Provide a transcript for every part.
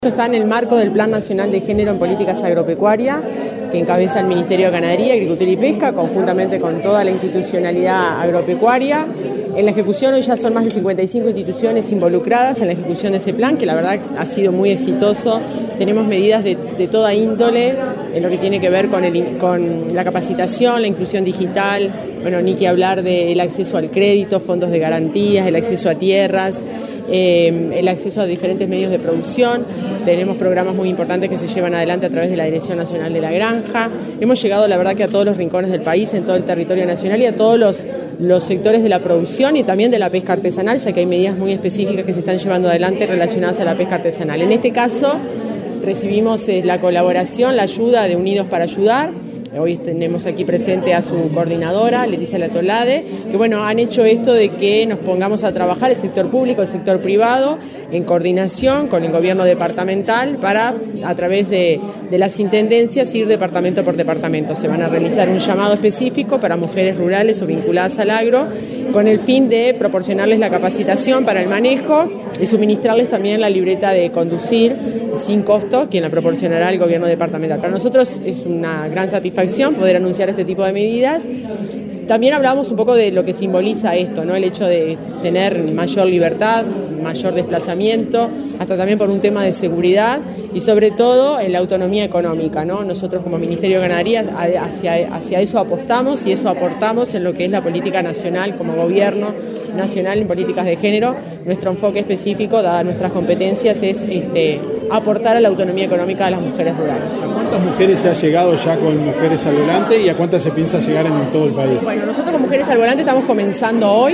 Está en el marco del Plan Nacional de Género en Políticas Agropecuarias, que encabeza el Ministerio de Ganadería, Agricultura y Pesca, conjuntamente con toda la institucionalidad agropecuaria. En la ejecución hoy ya son más de 55 instituciones involucradas en la ejecución de ese plan, que la verdad ha sido muy exitoso. Tenemos medidas de toda índole, en lo que tiene que ver con la capacitación, la inclusión digital, bueno, ni que hablar del acceso al crédito, fondos de garantías, el acceso a tierras, el acceso a diferentes medios de producción. Tenemos programas muy importantes que se llevan adelante a través de la Dirección Nacional de la Granja. Hemos llegado, la verdad, que a todos los rincones del país, en todo el territorio nacional y a todos los sectores de la producción y también de la pesca artesanal, ya que hay medidas muy específicas que se están llevando adelante relacionadas a la pesca artesanal. En este caso, recibimos la colaboración, la ayuda de Unidos para Ayudar. Hoy tenemos aquí presente a su coordinadora, Leticia Latolade, que bueno, han hecho esto de que nos pongamos a trabajar el sector público, el sector privado, en coordinación con el gobierno departamental para, a través de las intendencias, ir departamento por departamento. Se van a realizar un llamado específico para mujeres rurales o vinculadas al agro, con el fin de proporcionarles la capacitación para el manejo y suministrarles también la libreta de conducir sin costo, quien la proporcionará el gobierno departamental. Para nosotros es una gran satisfacción poder anunciar este tipo de medidas. También hablamos un poco de lo que simboliza esto, ¿no? El hecho de tener mayor libertad, mayor desplazamiento, hasta también por un tema de seguridad y sobre todo en la autonomía económica, ¿no? Nosotros como Ministerio de Ganadería hacia eso apostamos y eso aportamos en lo que es la política nacional como gobierno nacional en políticas de género. Nuestro enfoque específico, dadas nuestras competencias, es aportar a la autonomía económica de las mujeres rurales. ¿A cuántas mujeres se ha llegado ya con Mujeres al Volante y a cuántas se piensa llegar en todo el país? Bueno, nosotros con Mujeres al Volante estamos comenzando hoy.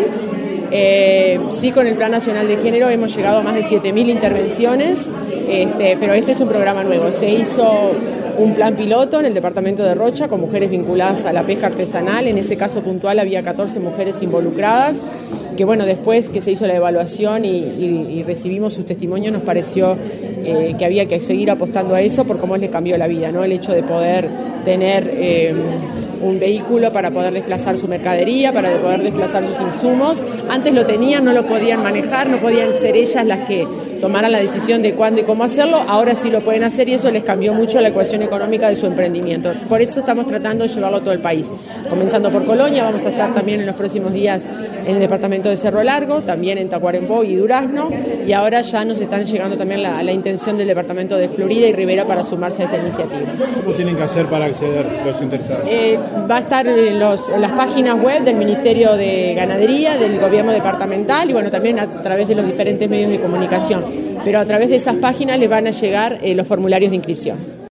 Sí, con el Plan Nacional de Género hemos llegado a más de 7.000 intervenciones, pero este es un programa nuevo. Se hizo un plan piloto en el departamento de Rocha con mujeres vinculadas a la pesca artesanal. En ese caso puntual había 14 mujeres involucradas, que bueno, después que se hizo la evaluación y recibimos sus testimonios, nos pareció que había que seguir apostando a eso por cómo les cambió la vida, ¿no? El hecho de poder tener un vehículo para poder desplazar su mercadería, para poder desplazar sus insumos. Antes lo tenían, no lo podían manejar, no podían ser ellas las que tomaran la decisión de cuándo y cómo hacerlo. Ahora sí lo pueden hacer y eso les cambió mucho la ecuación económica de su emprendimiento. Por eso estamos tratando de llevarlo a todo el país. Comenzando por Colonia, vamos a estar también en los próximos días en el departamento de Cerro Largo, también en Tacuarembó y Durazno, y ahora ya nos están llegando también la intención del departamento de Florida y Rivera para sumarse a esta iniciativa. ¿Cómo tienen que hacer para acceder los interesados? Va a estar en las páginas web del Ministerio de Ganadería, del gobierno departamental y bueno, también a través de los diferentes medios de comunicación. Pero a través de esas páginas les van a llegar los formularios de inscripción.